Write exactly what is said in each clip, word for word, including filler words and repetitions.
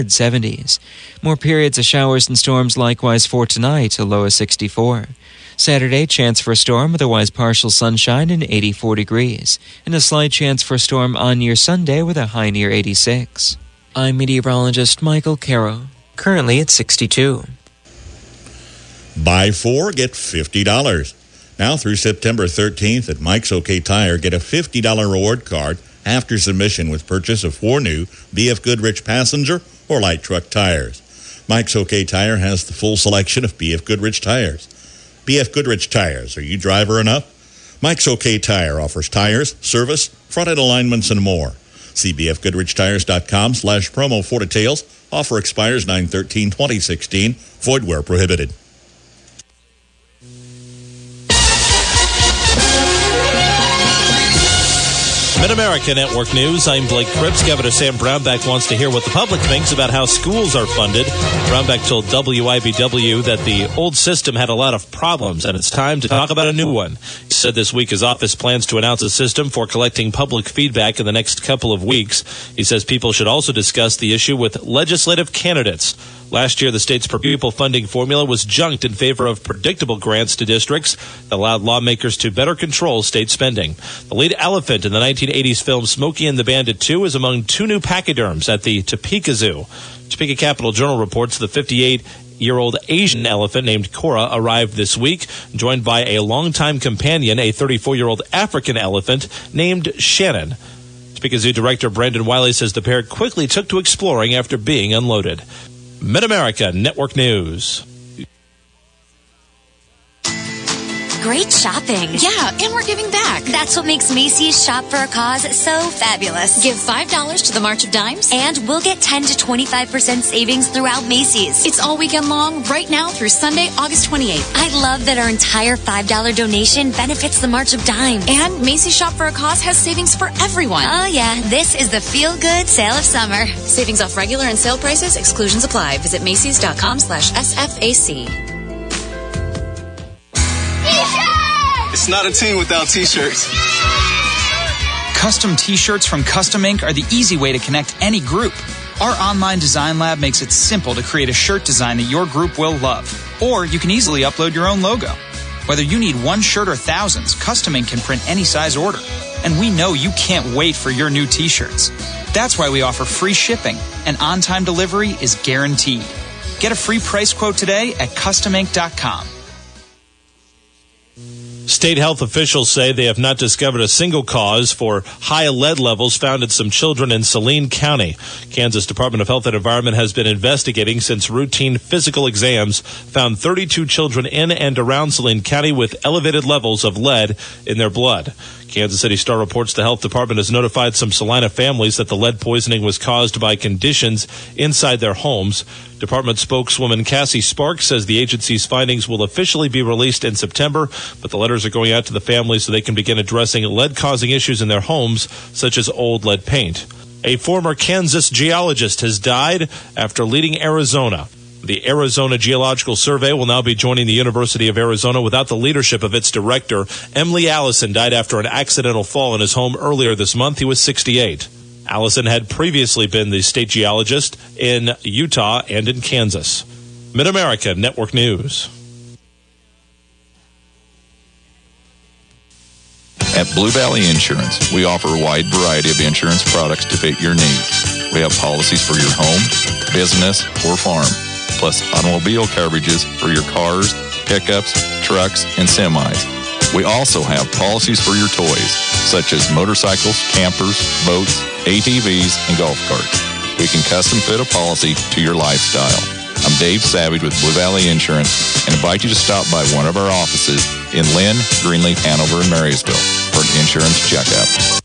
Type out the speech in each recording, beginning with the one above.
seventies. More periods of showers and storms likewise for tonight, a low of sixty-four. Saturday, chance for a storm, otherwise partial sunshine and eighty-four degrees. And a slight chance for a storm on near Sunday with a high near eighty-six. I'm meteorologist Michael Caro. Currently at sixty-two. Buy four, get fifty dollars. Now through September thirteenth at Mike's OK Tire, get a fifty dollars reward card after submission with purchase of four new B F Goodrich passenger or light truck tires. Mike's OK Tire has the full selection of B F Goodrich tires. B F Goodrich tires, are you driver enough? Mike's OK Tire offers tires, service, front end alignments, and more. See b f goodrich tires dot com slash promo for details. Offer expires nine thirteen twenty sixteen. Void where prohibited. Mid-America Network News, I'm Blake Cripps. Governor Sam Brownback wants to hear what the public thinks about how schools are funded. Brownback told W I B W that the old system had a lot of problems, and it's time to talk about a new one. He said this week his office plans to announce a system for collecting public feedback in the next couple of weeks. He says people should also discuss the issue with legislative candidates. Last year, the state's per pupil funding formula was junked in favor of predictable grants to districts that allowed lawmakers to better control state spending. The lead elephant in the nineteen eighties film Smokey and the Bandit two is among two new pachyderms at the Topeka Zoo. Topeka Capital Journal reports the fifty-eight-year-old Asian elephant named Cora arrived this week, joined by a longtime companion, a thirty-four-year-old African elephant named Shannon. Topeka Zoo Director Brandon Wiley says the pair quickly took to exploring after being unloaded. Mid-America Network News. Great shopping. Yeah, and we're giving back. That's what makes Macy's Shop for a Cause so fabulous. Give five dollars to the March of Dimes, and we'll get ten to twenty-five percent savings throughout Macy's. It's all weekend long, right now through Sunday, August twenty-eighth. I love that our entire five dollars donation benefits the March of Dimes. And Macy's Shop for a Cause has savings for everyone. Oh, yeah. This is the feel-good sale of summer. Savings off regular and sale prices. Exclusions apply. Visit Macy's.com slash SFAC. It's not a team without T-shirts. Custom T-shirts from Custom Ink are the easy way to connect any group. Our online design lab makes it simple to create a shirt design that your group will love. Or you can easily upload your own logo. Whether you need one shirt or thousands, Custom Ink can print any size order. And we know you can't wait for your new T-shirts. That's why we offer free shipping, and on-time delivery is guaranteed. Get a free price quote today at custom ink dot com. State health officials say they have not discovered a single cause for high lead levels found in some children in Saline County. Kansas Department of Health and Environment has been investigating since routine physical exams found thirty-two children in and around Saline County with elevated levels of lead in their blood. Kansas City Star reports the health department has notified some Salina families that the lead poisoning was caused by conditions inside their homes. Department spokeswoman Cassie Sparks says the agency's findings will officially be released in September, but the letters are going out to the families so they can begin addressing lead-causing issues in their homes, such as old lead paint. A former Kansas geologist has died after leading Arizona. The Arizona Geological Survey will now be joining the University of Arizona without the leadership of its director. Emily Allison died after an accidental fall in his home earlier this month. He was sixty-eight. Allison had previously been the state geologist in Utah and in Kansas. Mid-America Network News. At Blue Valley Insurance, we offer a wide variety of insurance products to fit your needs. We have policies for your home, business, or farm, plus automobile coverages for your cars, pickups, trucks, and semis. We also have policies for your toys, such as motorcycles, campers, boats, A T Vs, and golf carts. We can custom fit a policy to your lifestyle. I'm Dave Savage with Blue Valley Insurance and invite you to stop by one of our offices in Lynn, Greenleaf, Hanover, and Marysville for an insurance checkup.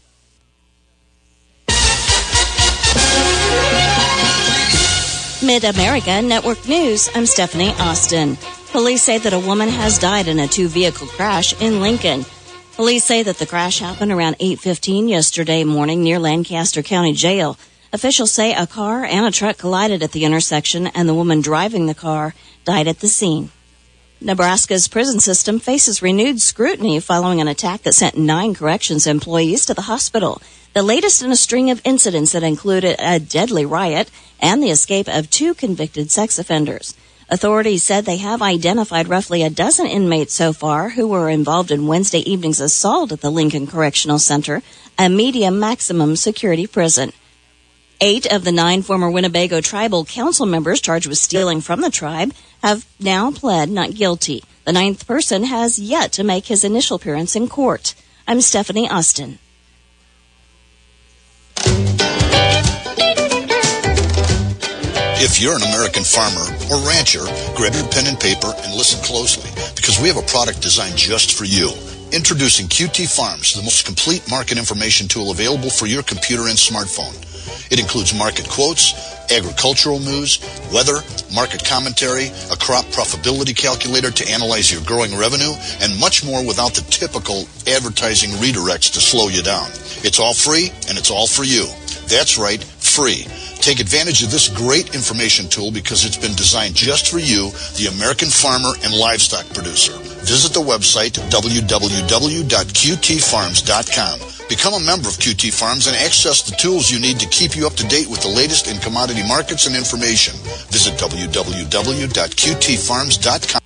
Mid-America Network News, I'm Stephanie Austin. Police say that a woman has died in a two-vehicle crash in Lincoln. Police say that the crash happened around eight fifteen yesterday morning near Lancaster County Jail. Officials say a car and a truck collided at the intersection, and the woman driving the car died at the scene. Nebraska's prison system faces renewed scrutiny following an attack that sent nine corrections employees to the hospital. The latest in a string of incidents that included a deadly riot and the escape of two convicted sex offenders. Authorities said they have identified roughly a dozen inmates so far who were involved in Wednesday evening's assault at the Lincoln Correctional Center, a medium maximum security prison. Eight of the nine former Winnebago Tribal Council members charged with stealing from the tribe have now pled not guilty. The ninth person has yet to make his initial appearance in court. I'm Stephanie Austin. If you're an American farmer or rancher, grab your pen and paper and listen closely, because we have a product designed just for you. Introducing Q T Farms, the most complete market information tool available for your computer and smartphone. It includes market quotes, agricultural news, weather, market commentary, a crop profitability calculator to analyze your growing revenue, and much more without the typical advertising redirects to slow you down. It's all free, and it's all for you. That's right, free. Take advantage of this great information tool because it's been designed just for you, the American farmer and livestock producer. Visit the website w w w dot q t farms dot com. Become a member of Q T Farms and access the tools you need to keep you up to date with the latest in commodity markets and information. Visit w w w dot q t farms dot com.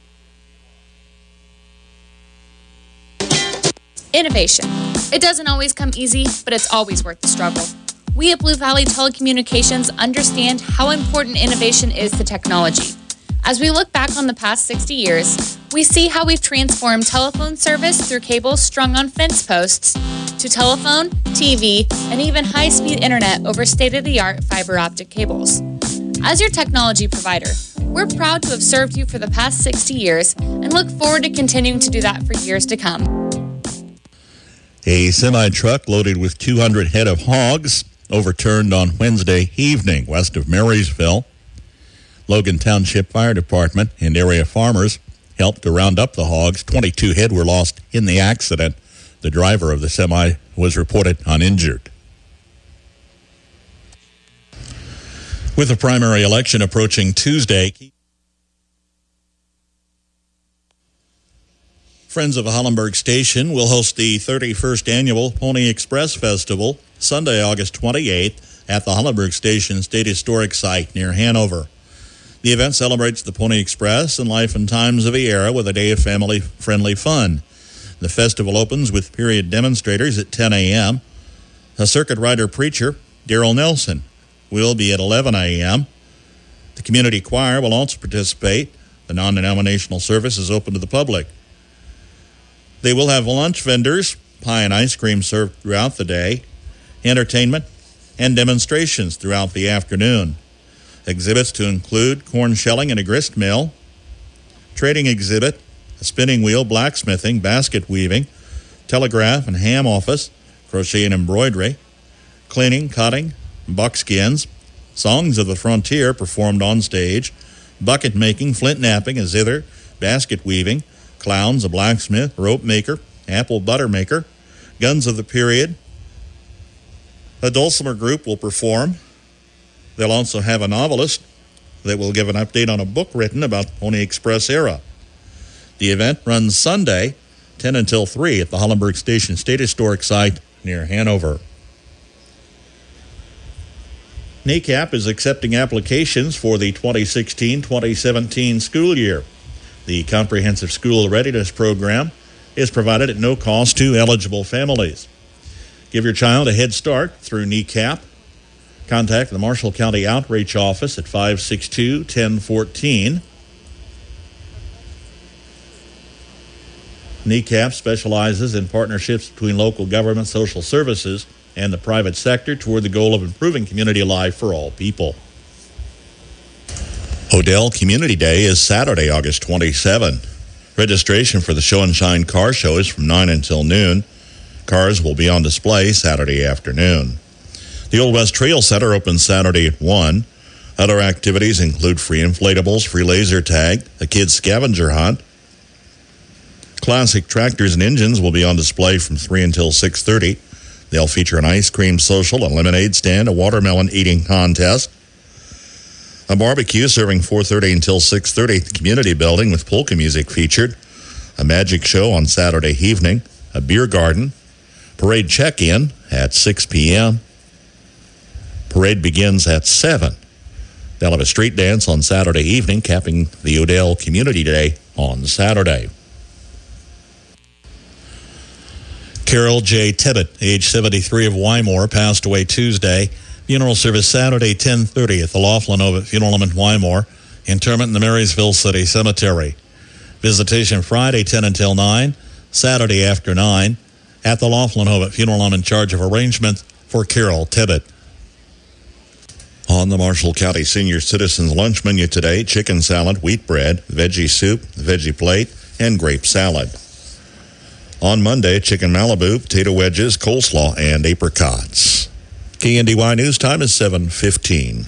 Innovation. It doesn't always come easy, but it's always worth the struggle. We at Blue Valley Telecommunications understand how important innovation is to technology. As we look back on the past sixty years, we see how we've transformed telephone service through cables strung on fence posts to telephone, T V, and even high-speed internet over state-of-the-art fiber optic cables. As your technology provider, we're proud to have served you for the past sixty years and look forward to continuing to do that for years to come. A semi-truck loaded with two hundred head of hogs overturned on Wednesday evening west of Marysville. Logan Township Fire Department and area farmers helped to round up the hogs. twenty-two head were lost in the accident. The driver of the semi was reported uninjured. With the primary election approaching Tuesday, Friends of Hollenberg Station will host the thirty-first Annual Pony Express Festival Sunday, August twenty-eighth at the Hollenberg Station State Historic Site near Hanover. The event celebrates the Pony Express and life and times of the era with a day of family-friendly fun. The festival opens with period demonstrators at ten a.m. A circuit rider preacher, Daryl Nelson, will be at eleven a.m. The community choir will also participate. The non-denominational service is open to the public. They will have lunch vendors, pie and ice cream served throughout the day, entertainment, and demonstrations throughout the afternoon. Exhibits to include corn shelling and a grist mill, trading exhibit, a spinning wheel, blacksmithing, basket weaving, telegraph and ham office, crochet and embroidery, cleaning, cutting, buckskins, songs of the frontier performed on stage, bucket making, flint knapping, a zither, basket weaving, clowns, a blacksmith, rope maker, apple butter maker, guns of the period. A dulcimer group will perform. They'll also have a novelist that will give an update on a book written about the Pony Express era. The event runs Sunday, ten until three at the Hollenberg Station State Historic Site near Hanover. N A C A P is accepting applications for the twenty sixteen twenty seventeen school year. The Comprehensive School Readiness Program is provided at no cost to eligible families. Give your child a head start through N A C A P. Contact the Marshall County Outreach Office at five six two, one oh one four. N A C A P specializes in partnerships between local government, social services, and the private sector toward the goal of improving community life for all people. Odell Community Day is Saturday, August twenty-seventh. Registration for the Show and Shine Car Show is from nine until noon. Cars will be on display Saturday afternoon. The Old West Trail Center opens Saturday at one. Other activities include free inflatables, free laser tag, a kids scavenger hunt. Classic tractors and engines will be on display from three until six thirty. They'll feature an ice cream social, a lemonade stand, a watermelon eating contest. A barbecue serving four thirty until six thirty at the community building with polka music featured. A magic show on Saturday evening. A beer garden. Parade check-in at six p.m. Parade begins at seven. They'll have a street dance on Saturday evening, capping the Odell Community Day on Saturday. Carol J. Tibbett, age seventy-three, of Wymore, passed away Tuesday. Funeral service Saturday, ten thirty at the Laughlin Ovid Funeral Home in Wymore. Interment in the Marysville City Cemetery. Visitation Friday, ten until nine. Saturday after nine at the Laughlin Ovid Funeral Home, in charge of arrangement for Carol Tibbett. On the Marshall County Senior Citizens Lunch menu today, chicken salad, wheat bread, veggie soup, veggie plate, and grape salad. On Monday, chicken Malibu, potato wedges, coleslaw, and apricots. K N D Y News Time is seven fifteen.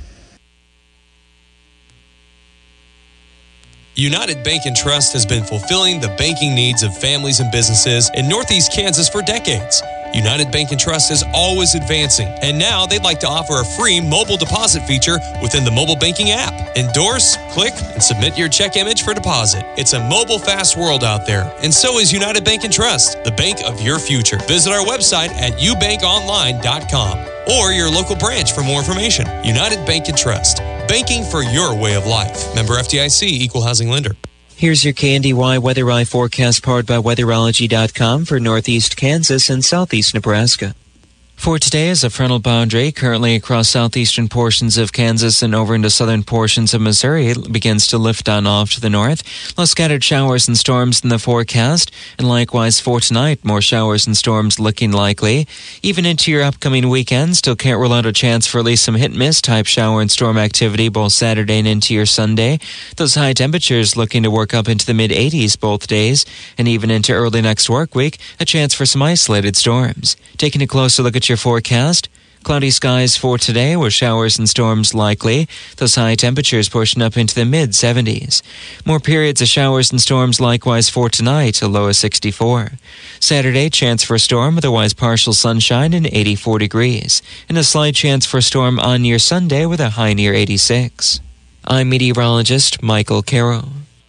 United Bank and Trust has been fulfilling the banking needs of families and businesses in Northeast Kansas for decades. United Bank and Trust is always advancing, and now they'd like to offer a free mobile deposit feature within the mobile banking app. Endorse, click, and submit your check image for deposit. It's a mobile fast world out there, and so is United Bank and Trust, the bank of your future. Visit our website at u bank online dot com or your local branch for more information. United Bank and Trust, banking for your way of life. Member F D I C, Equal Housing Lender. Here's your K N D Y Weather Eye forecast powered by weatherology dot com for northeast Kansas and southeast Nebraska. For today is a frontal boundary currently across southeastern portions of Kansas and over into southern portions of Missouri. It begins to lift on off to the north. Less scattered showers and storms in the forecast, and likewise for tonight, more showers and storms looking likely. Even into your upcoming weekend, still can't rule out a chance for at least some hit-and-miss type shower and storm activity both Saturday and into your Sunday. Those high temperatures looking to work up into the mid-eighties both days, and even into early next work week, a chance for some isolated storms. Taking a closer look at your forecast, cloudy skies for today with showers and storms likely. Those high temperatures pushing up into the mid seventies. More periods of showers and storms likewise for tonight, a low of sixty-four. Saturday, chance for a storm, otherwise partial sunshine and eighty-four degrees. And a slight chance for a storm on your Sunday with a high near eighty-six. I'm meteorologist Michael Caro.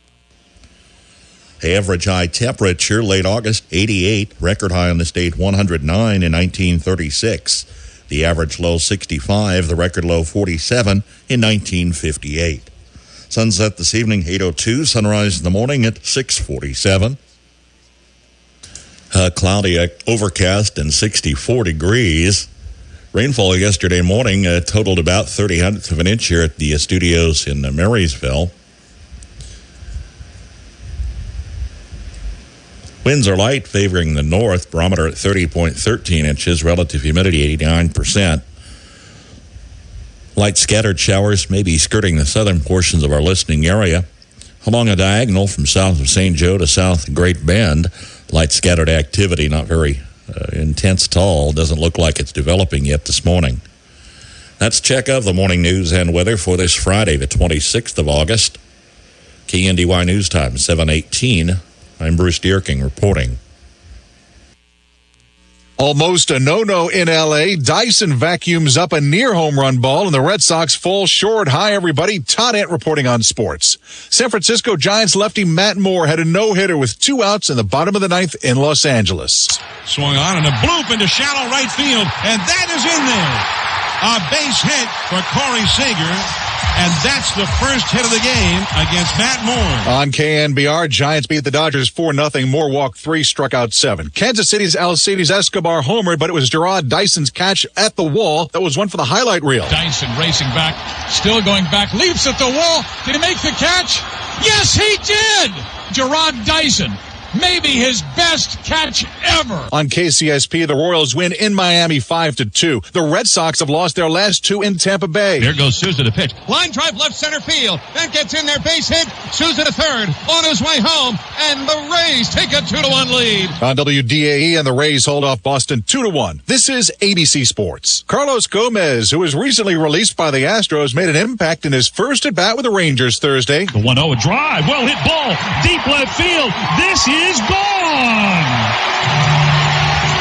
Average high temperature late August, eighty-eight. Record high on the state, one hundred nine in nineteen thirty-six. The average low, sixty-five. The record low, forty-seven in nineteen fifty-eight. Sunset this evening, eight oh two. Sunrise in the morning at six forty-seven. Uh, cloudy, uh, overcast, and sixty-four degrees. Rainfall yesterday morning uh, totaled about thirty hundredths of an inch here at the uh, studios in uh, Marysville. Winds are light, favoring the north. Barometer at thirty point one three inches. Relative humidity eighty-nine percent. Light scattered showers may be skirting the southern portions of our listening area. Along a diagonal from south of Saint Joe to south of Great Bend, light scattered activity, not very uh, intense at all. Doesn't look like it's developing yet this morning. That's check of the morning news and weather for this Friday, the twenty-sixth of August. K N D Y News Time, seven eighteen. I'm Bruce Dierking reporting. Almost a no-no in L A. Dyson vacuums up a near home run ball, and the Red Sox fall short. Hi, everybody. Todd Ant reporting on sports. San Francisco Giants lefty Matt Moore had a no-hitter with two outs in the bottom of the ninth in Los Angeles. Swung on and a bloop into shallow right field, and that is in there. A base hit for Corey Seager. And that's the first hit of the game against Matt Moore. On K N B R, Giants beat the Dodgers four nothing. Moore walked three, struck out seven. Kansas City's Alcides Escobar homered, but it was Gerard Dyson's catch at the wall that was one for the highlight reel. Dyson racing back, still going back, leaps at the wall. Did he make the catch? Yes, he did! Gerard Dyson. Maybe his best catch ever. On K C S P, the Royals win in Miami five to two. The Red Sox have lost their last two in Tampa Bay. Here goes Souza to pitch. Line drive left center field. That gets in there, base hit. Souza to third. On his way home. And the Rays take a two to one lead. On W D A E, and the Rays hold off Boston two to one. This is A B C Sports. Carlos Gomez, who was recently released by the Astros, made an impact in his first at-bat with the Rangers Thursday. The one oh drive. Well hit ball. Deep left field. This is is gone. Welcome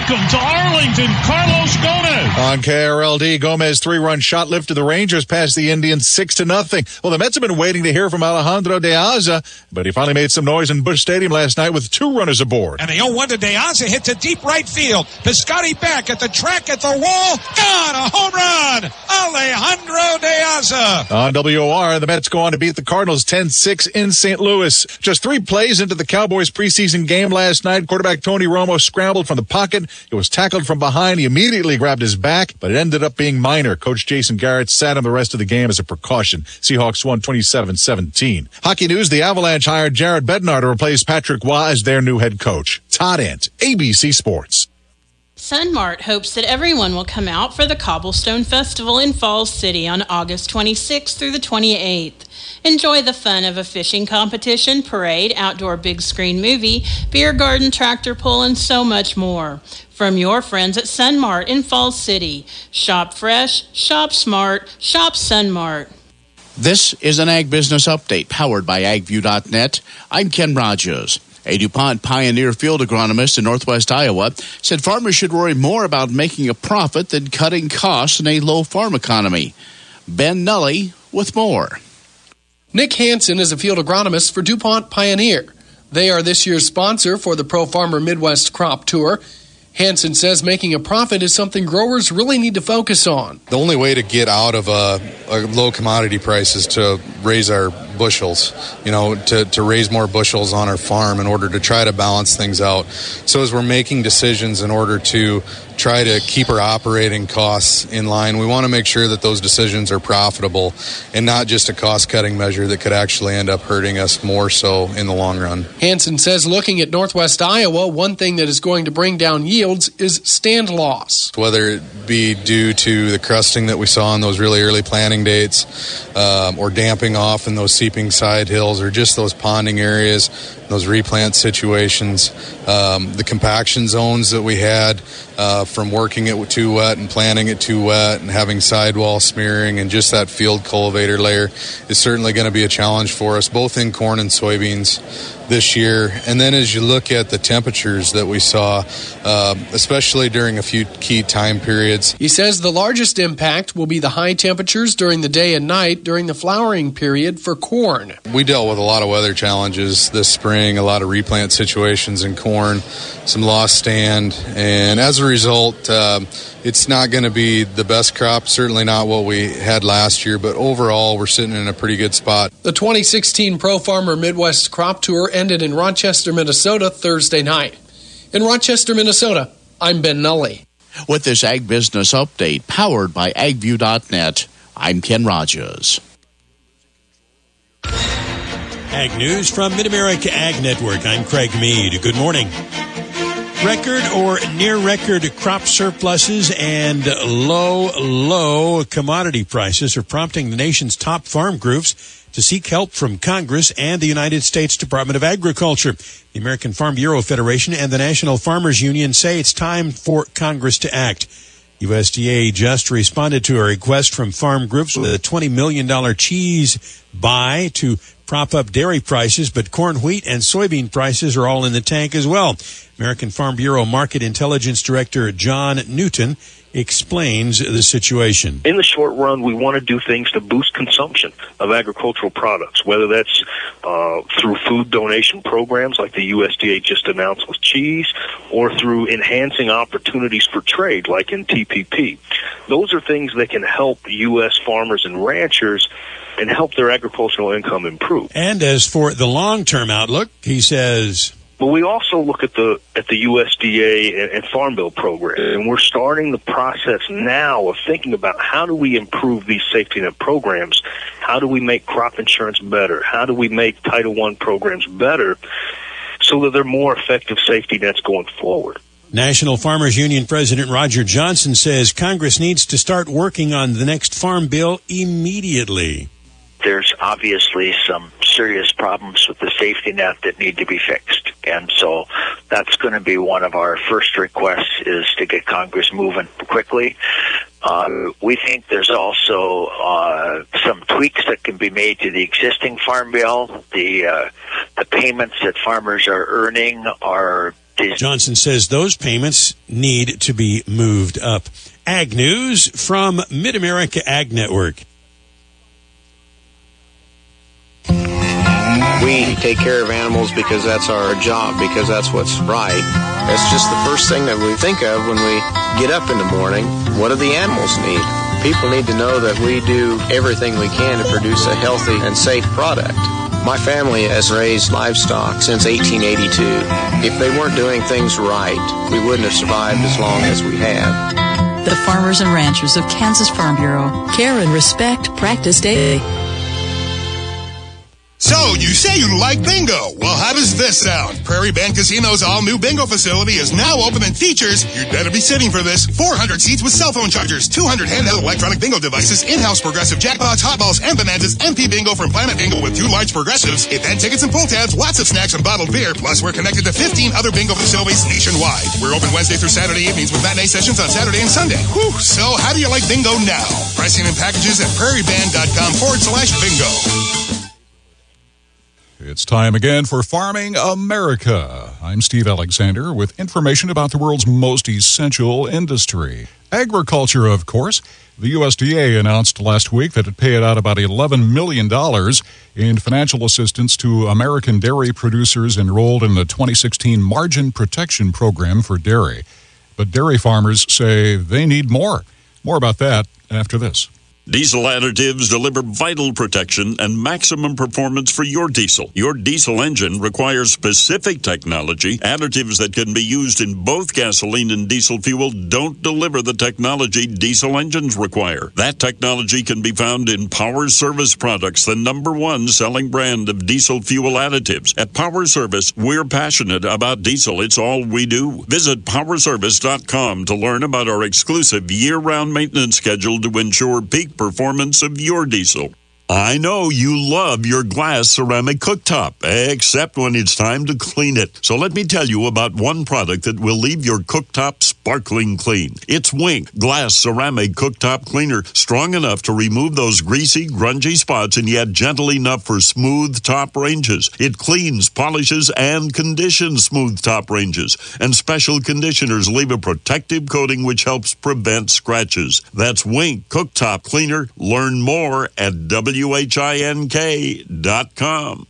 Welcome to Arlington, Carlos Gomez. On K R L D, Gomez three-run shot lifted the Rangers past the Indians six to nothing. Well, the Mets have been waiting to hear from Alejandro De Aza, but he finally made some noise in Busch Stadium last night with two runners aboard. And the oh one to De Aza hit to deep right field. Piscotty back at the track at the wall. Gone! A home run! Alejandro De Aza. On W O R, the Mets go on to beat the Cardinals ten six in Saint Louis. Just three plays into the Cowboys preseason game last night, quarterback Tony Romo scrambled from the pocket. It was tackled from behind. He immediately grabbed his back, but it ended up being minor. Coach Jason Garrett sat him the rest of the game as a precaution. Seahawks won twenty-seven seventeen. Hockey news, the Avalanche hired Jared Bednar to replace Patrick Waugh as their new head coach. Todd Ent, A B C Sports. Sunmart hopes that everyone will come out for the Cobblestone Festival in Falls City on August twenty-sixth through the twenty-eighth. Enjoy the fun of a fishing competition, parade, outdoor big screen movie, beer garden, tractor pull, and so much more. From your friends at Sunmart in Falls City. Shop fresh, shop smart, shop Sunmart. This is an Ag Business Update powered by ag view dot net. I'm Ken Rogers. A DuPont Pioneer field agronomist in northwest Iowa said farmers should worry more about making a profit than cutting costs in a low farm economy. Ben Nully with more. Nick Hansen is a field agronomist for DuPont Pioneer. They are this year's sponsor for the Pro Farmer Midwest Crop Tour. Hansen says making a profit is something growers really need to focus on. The only way to get out of a, a low commodity price is to raise our bushels, you know, to, to raise more bushels on our farm in order to try to balance things out. So as we're making decisions in order to try to keep our operating costs in line, we want to make sure that those decisions are profitable and not just a cost-cutting measure that could actually end up hurting us more so in the long run. Hansen says looking at northwest Iowa, one thing that is going to bring down yields is stand loss. Whether it be due to the crusting that we saw on those really early planting dates um, or damping off in those seeping side hills or just those ponding areas, those replant situations, um, the compaction zones that we had uh, from working it too wet and planting it too wet and having sidewall smearing and just that field cultivator layer is certainly going to be a challenge for us, both in corn and soybeans this year. And then as you look at the temperatures that we saw, uh, especially during a few key time periods. He says the largest impact will be the high temperatures during the day and night during the flowering period for corn. We dealt with a lot of weather challenges this spring, a lot of replant situations in corn, some lost stand, and as a result, uh, it's not going to be the best crop, certainly not what we had last year, but overall we're sitting in a pretty good spot. The twenty sixteen Pro Farmer Midwest Crop Tour ended in Rochester, Minnesota Thursday night. In Rochester, Minnesota, I'm Ben Nully. With this Ag Business Update powered by ag view dot net, I'm Ken Rogers. Ag News from Mid-America Ag Network. I'm Craig Mead. Good morning. Record or near-record crop surpluses and low, low commodity prices are prompting the nation's top farm groups to seek help from Congress and the United States Department of Agriculture. The American Farm Bureau Federation and the National Farmers Union say it's time for Congress to act. U S D A just responded to a request from farm groups with a twenty million dollars cheese buy to prop up dairy prices, but corn, wheat, and soybean prices are all in the tank as well. American Farm Bureau Market Intelligence Director John Newton explains the situation. In the short run, we want to do things to boost consumption of agricultural products, whether that's uh, through food donation programs like the U S D A just announced with cheese, or through enhancing opportunities for trade like in T P P. Those are things that can help U S farmers and ranchers and help their agricultural income improve. And as for the long-term outlook, he says... But we also look at the at the U S D A and, and Farm Bill program, and we're starting the process now of thinking about how do we improve these safety net programs? How do we make crop insurance better? How do we make Title One programs better so that they're more effective safety nets going forward? National Farmers Union President Roger Johnson says Congress needs to start working on the next farm bill immediately. There's obviously some serious problems with the safety net that need to be fixed. And so that's going to be one of our first requests, is to get Congress moving quickly. Uh, we think there's also uh, some tweaks that can be made to the existing farm bill. The, uh, the payments that farmers are earning are Johnson says those payments need to be moved up. Ag News from Mid-America Ag Network. We take care of animals because that's our job, because that's what's right. That's just the first thing that we think of when we get up in the morning. What do the animals need? People need to know that we do everything we can to produce a healthy and safe product. My family has raised livestock since eighteen eighty-two. If they weren't doing things right, we wouldn't have survived as long as we have. The farmers and ranchers of Kansas Farm Bureau. Care and respect practice daily. So, you say you like bingo. Well, how does this sound? Prairie Band Casino's all-new bingo facility is now open and features, you'd better be sitting for this, four hundred seats with cell phone chargers, two hundred handheld electronic bingo devices, in-house progressive jackpots, hot balls, and bonanzas, M P Bingo from Planet Bingo with two large progressives, event tickets and pull tabs, lots of snacks and bottled beer, plus we're connected to fifteen other bingo facilities nationwide. We're open Wednesday through Saturday evenings with matinee sessions on Saturday and Sunday. Whew, so how do you like bingo now? Pricing and packages at prairieband.com forward slash bingo. It's time again for Farming America. I'm Steve Alexander with information about the world's most essential industry. Agriculture, of course. The U S D A announced last week that it paid out about eleven million dollars in financial assistance to American dairy producers enrolled in the twenty sixteen Margin Protection Program for dairy. But dairy farmers say they need more. More about that after this. Diesel additives deliver vital protection and maximum performance for your diesel. Your diesel engine requires specific technology. Additives that can be used in both gasoline and diesel fuel don't deliver the technology diesel engines require. That technology can be found in Power Service Products, the number one selling brand of diesel fuel additives. At Power Service, we're passionate about diesel. It's all we do. Visit power service dot com to learn about our exclusive year-round maintenance schedule to ensure peak performance of your diesel. I know you love your glass ceramic cooktop, except when it's time to clean it. So let me tell you about one product that will leave your cooktop sparkling clean. It's Wink Glass Ceramic Cooktop Cleaner, strong enough to remove those greasy, grungy spots and yet gentle enough for smooth top ranges. It cleans, polishes, and conditions smooth top ranges. And special conditioners leave a protective coating which helps prevent scratches. That's Wink Cooktop Cleaner. Learn more at W H I N K dot com.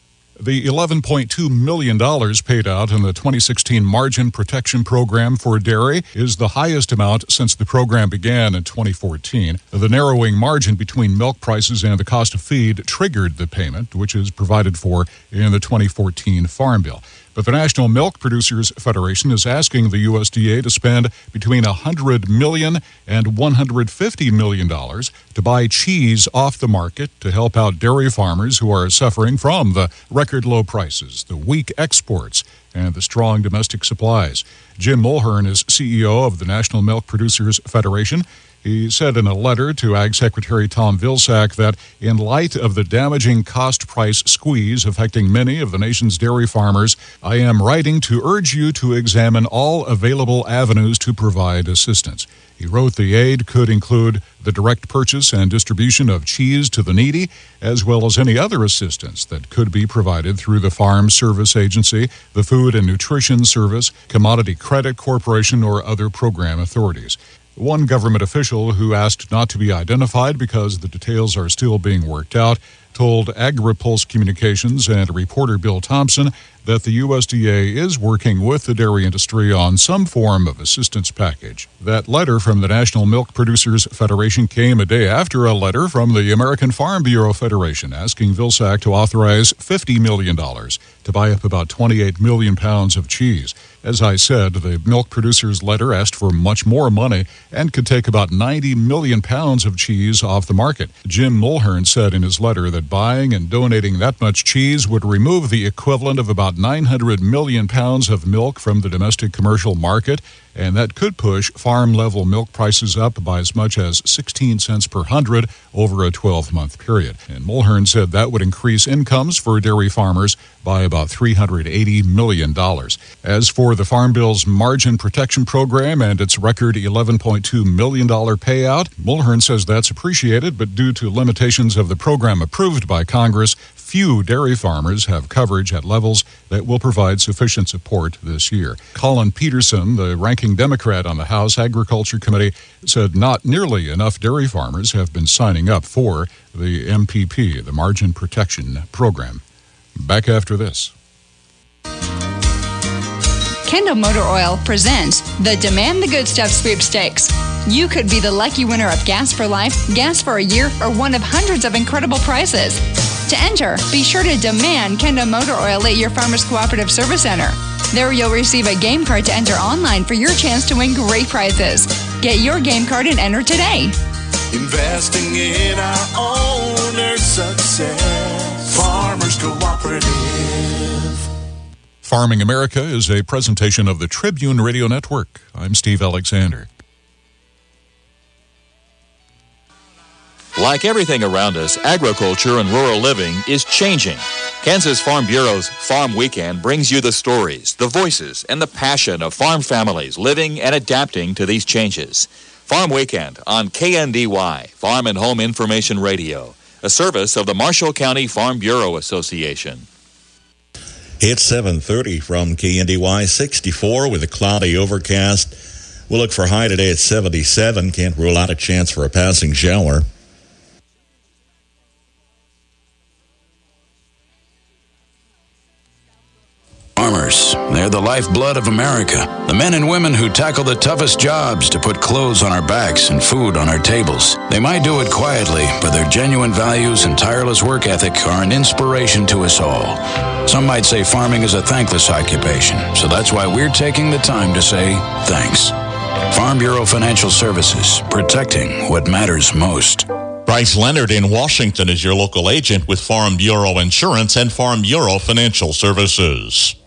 The eleven point two million dollars paid out in the twenty sixteen Margin Protection Program for dairy is the highest amount since the program began in twenty fourteen. The narrowing margin between milk prices and the cost of feed triggered the payment, which is provided for in the twenty fourteen Farm Bill. But the National Milk Producers Federation is asking the U S D A to spend between one hundred million dollars and one hundred fifty million dollars to buy cheese off the market to help out dairy farmers who are suffering from the record low prices, the weak exports, and the strong domestic supplies. Jim Mulhern is C E O of the National Milk Producers Federation. He said in a letter to Ag Secretary Tom Vilsack that in light of the damaging cost-price squeeze affecting many of the nation's dairy farmers, I am writing to urge you to examine all available avenues to provide assistance. He wrote the aid could include the direct purchase and distribution of cheese to the needy, as well as any other assistance that could be provided through the Farm Service Agency, the Food and Nutrition Service, Commodity Credit Corporation, or other program authorities. One government official who asked not to be identified because the details are still being worked out told AgriPulse Communications and reporter Bill Thompson that the U S D A is working with the dairy industry on some form of assistance package. That letter from the National Milk Producers Federation came a day after a letter from the American Farm Bureau Federation asking Vilsack to authorize fifty million dollars to buy up about twenty-eight million pounds of cheese. As I said, the milk producers' letter asked for much more money and could take about ninety million pounds of cheese off the market. Jim Mulhern said in his letter that buying and donating that much cheese would remove the equivalent of about nine hundred million pounds of milk from the domestic commercial market, and that could push farm-level milk prices up by as much as sixteen cents per hundred over a twelve-month period. And Mulhern said that would increase incomes for dairy farmers by about three hundred eighty million dollars. As for the Farm Bill's Margin Protection Program and its record eleven point two million dollars payout, Mulhern says that's appreciated, but due to limitations of the program approved by Congress, few dairy farmers have coverage at levels that will provide sufficient support this year. Colin Peterson, the ranking Democrat on the House Agriculture Committee, said not nearly enough dairy farmers have been signing up for the M P P, the Margin Protection Program. Back after this. Kendall Motor Oil presents the Demand the Good Stuff Sweepstakes. You could be the lucky winner of gas for life, gas for a year, or one of hundreds of incredible prizes. To enter, be sure to demand Kendall Motor Oil at your Farmers Cooperative Service Center. There you'll receive a game card to enter online for your chance to win great prizes. Get your game card and enter today. Investing in our owner's success. Farmers Cooperative. Farming America is a presentation of the Tribune Radio Network. I'm Steve Alexander. Like everything around us, agriculture and rural living is changing. Kansas Farm Bureau's Farm Weekend brings you the stories, the voices, and the passion of farm families living and adapting to these changes. Farm Weekend on K N D Y, Farm and Home Information Radio, a service of the Marshall County Farm Bureau Association. It's seven thirty from K N D Y, sixty-four with a cloudy overcast. We'll look for high today at seventy-seven. Can't rule out a chance for a passing shower. Farmers, they're the lifeblood of America. The men and women who tackle the toughest jobs to put clothes on our backs and food on our tables. They might do it quietly, but their genuine values and tireless work ethic are an inspiration to us all. Some might say farming is a thankless occupation, so that's why we're taking the time to say thanks. Farm Bureau Financial Services, protecting what matters most. Bryce Leonard in Washington is your local agent with Farm Bureau Insurance and Farm Bureau Financial Services.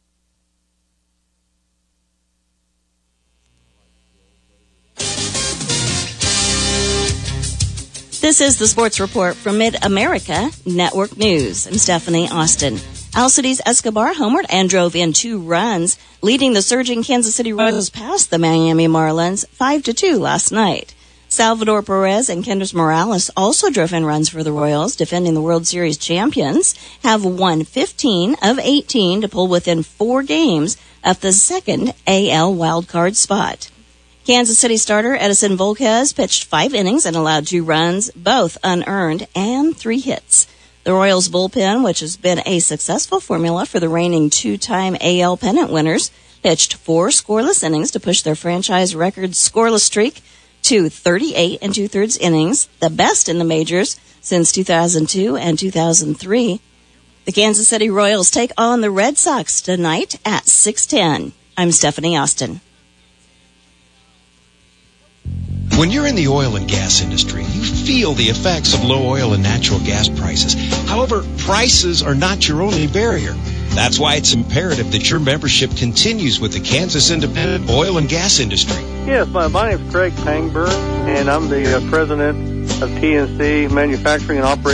This is the Sports Report from Mid-America Network News. I'm Stephanie Austin. Alcides Escobar homered and drove in two runs, leading the surging Kansas City Royals past the Miami Marlins five to two last night. Salvador Perez and Kendrys Morales also drove in runs for the Royals, defending the World Series champions, have won fifteen of eighteen to pull within four games of the second A L wildcard spot. Kansas City starter Edison Volquez pitched five innings and allowed two runs, both unearned, and three hits. The Royals bullpen, which has been a successful formula for the reigning two-time A L pennant winners, pitched four scoreless innings to push their franchise record scoreless streak to thirty-eight and two-thirds innings, the best in the majors since two thousand two and two thousand three. The Kansas City Royals take on the Red Sox tonight at six ten. I'm Stephanie Austin. When you're in the oil and gas industry, you feel the effects of low oil and natural gas prices. However, prices are not your only barrier. That's why it's imperative that your membership continues with the Kansas Independent Oil and Gas Industry. Yes, my, my name is Craig Pangburn, and I'm the uh, president of T N C Manufacturing and Operations.